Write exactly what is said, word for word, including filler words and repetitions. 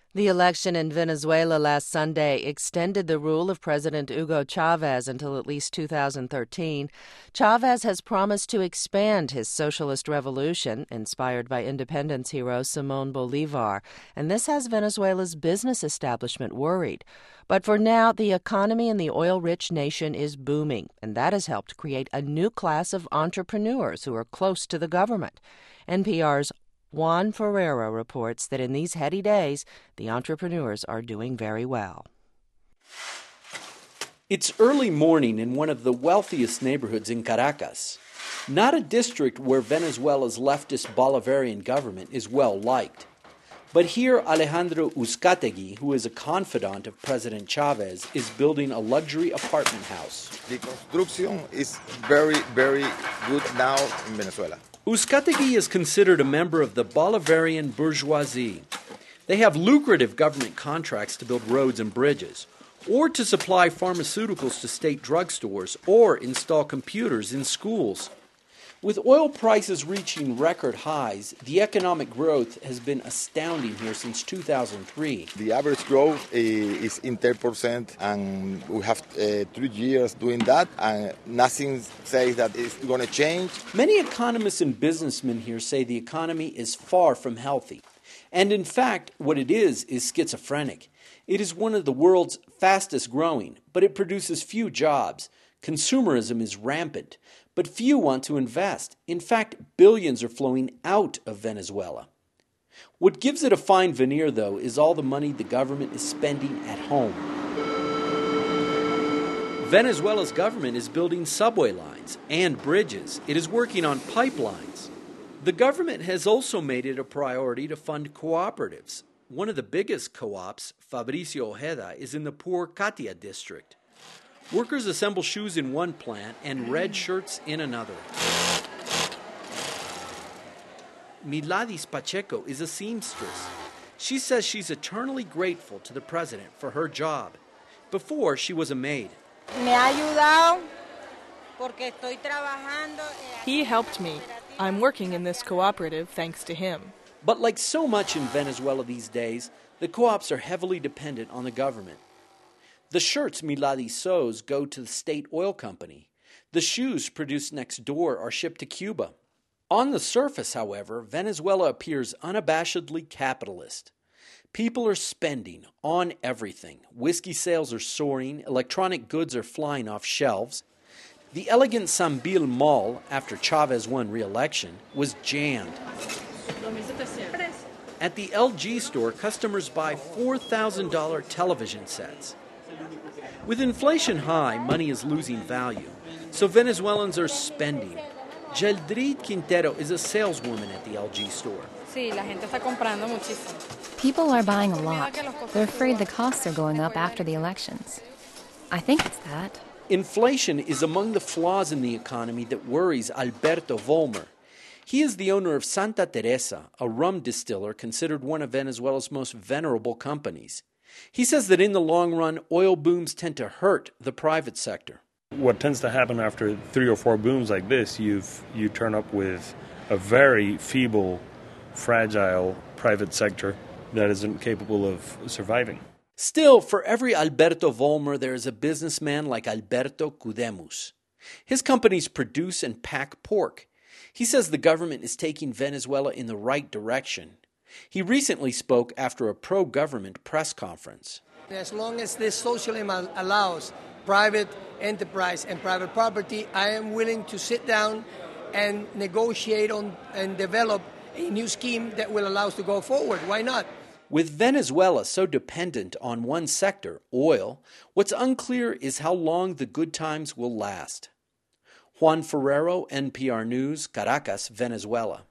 The election in Venezuela last Sunday extended the rule of President Hugo Chavez until at least two thousand thirteen. Chavez has promised to expand his socialist revolution, inspired by independence hero Simón Bolívar, and this has Venezuela's business establishment worried. But for now, the economy in the oil-rich nation is booming, and that has helped create a new class of entrepreneurs who are close to the government. N P R's Juan Ferreira reports that in these heady days, the entrepreneurs are doing very well. It's early morning in one of the wealthiest neighborhoods in Caracas, not a district where Venezuela's leftist Bolivarian government is well liked. But here Alejandro Uzcategui, who is a confidant of President Chavez, is building a luxury apartment house. The construction is very, very good now in Venezuela. Uzcategui is considered a member of the Bolivarian bourgeoisie. They have lucrative government contracts to build roads and bridges, or to supply pharmaceuticals to state drugstores, or install computers in schools. With oil prices reaching record highs, the economic growth has been astounding here since two thousand three. The average growth is in ten percent, and we have uh, three years doing that, and nothing says that it's going to change. Many economists and businessmen here say the economy is far from healthy. And in fact, what it is is schizophrenic. It is one of the world's fastest growing, but it produces few jobs. Consumerism is rampant, but few want to invest. In fact, billions are flowing out of Venezuela. What gives it a fine veneer, though, is all the money the government is spending at home. Venezuela's government is building subway lines and bridges. It is working on pipelines. The government has also made it a priority to fund cooperatives. One of the biggest co-ops, Fabricio Ojeda, is in the poor Catia district. Workers assemble shoes in one plant and red shirts in another. Miladis Pacheco is a seamstress. She says she's eternally grateful to the president for her job. Before, she was a maid. He helped me. I'm working in this cooperative thanks to him. But like so much in Venezuela these days, the co-ops are heavily dependent on the government. The shirts Milady sews go to the state oil company. The shoes produced next door are shipped to Cuba. On the surface, however, Venezuela appears unabashedly capitalist. People are spending on everything. Whiskey sales are soaring. Electronic goods are flying off shelves. The elegant Sambil Mall, after Chavez won re-election, was jammed. At the L G store, customers buy four thousand dollars television sets. With inflation high, money is losing value, so Venezuelans are spending. Geldrid Quintero is a saleswoman at the L G store. People are buying a lot. They're afraid the costs are going up after the elections. I think it's that. Inflation is among the flaws in the economy that worries Alberto Vollmer. He is the owner of Santa Teresa, a rum distiller considered one of Venezuela's most venerable companies. He says that in the long run, oil booms tend to hurt the private sector. What tends to happen after three or four booms like this, you've you turn up with a very feeble, fragile private sector that isn't capable of surviving. Still, for every Alberto Vollmer, there is a businessman like Alberto Cudemus. His companies produce and pack pork. He says the government is taking Venezuela in the right direction. He recently spoke after a pro-government press conference. As long as this socialism allows private enterprise and private property, I am willing to sit down and negotiate on and develop a new scheme that will allow us to go forward. Why not? With Venezuela so dependent on one sector, oil, what's unclear is how long the good times will last. Juan Ferrero, N P R News, Caracas, Venezuela.